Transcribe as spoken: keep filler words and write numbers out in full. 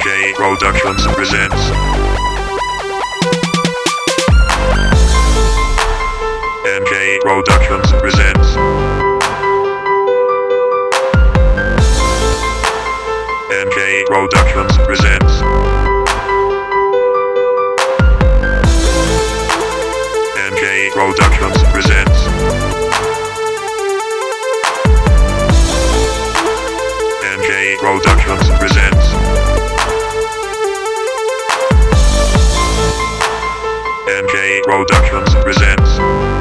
J Productions presents M J Productions presents M J Productions presents M J Productions presents M J Productions presents M J Productions presents